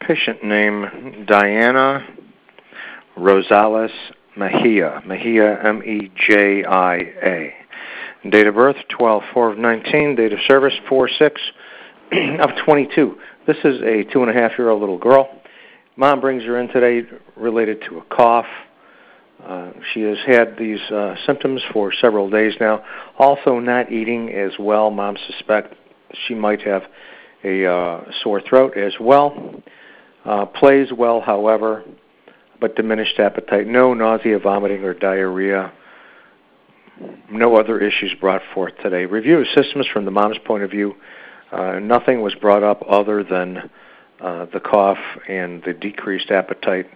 Patient name Diana Rosales Mejia. Mejia, M-E-J-I-A. Date of birth 12/4/19. Date of service 4/6/22. This is a 2.5-year-old little girl. Mom brings her in today related to a cough. She has had these symptoms for several days now. Also not eating as well. Mom suspects she might have a sore throat as well. Plays well, however, but diminished appetite. No nausea, vomiting, or diarrhea. No other issues brought forth today. Review of systems from the mom's point of view. Nothing was brought up other than the cough and the decreased appetite.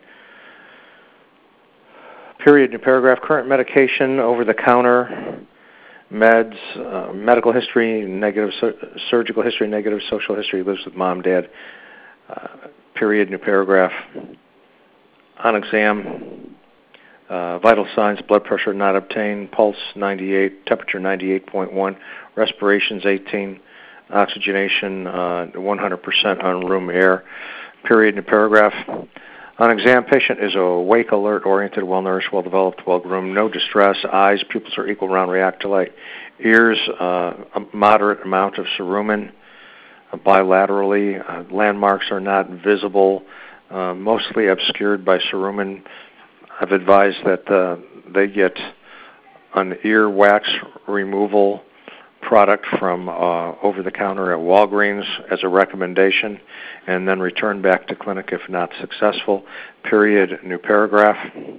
Period in paragraph. Current medication, over-the-counter, meds, medical history, negative surgical history, negative social history, lives with mom, dad. Period in paragraph. On exam, vital signs, blood pressure not obtained, pulse 98, temperature 98.1, respirations 18, oxygenation 100% on room air. Period in paragraph. On exam, patient is awake, alert, oriented, well-nourished, well-developed, well-groomed, no distress. Eyes, pupils are equal, round, react to light. Ears, a moderate amount of cerumen bilaterally. Landmarks are not visible, mostly obscured by cerumen. I've advised that they get an ear wax removal product from over-the-counter at Walgreens as a recommendation, and then return back to clinic if not successful. Period. New paragraph.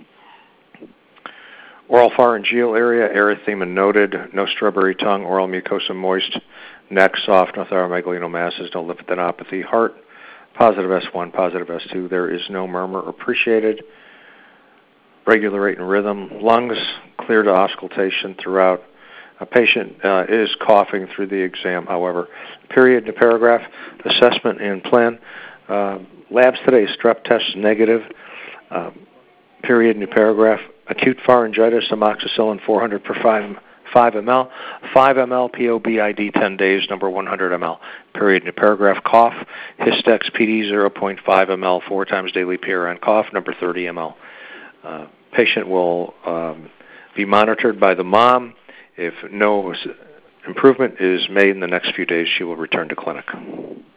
Oral pharyngeal area, erythema noted, no strawberry tongue, oral mucosa moist, neck soft, no thyromegalinomasses, no lymphadenopathy. Heart, positive S1, positive S2. There is no murmur appreciated. Regular rate and rhythm. Lungs, clear to auscultation throughout. A patient is coughing through the exam, however. Period in paragraph. Assessment and plan. Labs today, strep test negative. Period in paragraph. Acute pharyngitis, amoxicillin 400 per 5 ml. 5 ml POBID 10 days, number 100 ml. Period in paragraph. Cough. Histex PD 0.5 ml 4 times daily PRN cough, number 30 ml. Patient will be monitored by the mom. If no improvement is made in the next few days, she will return to clinic.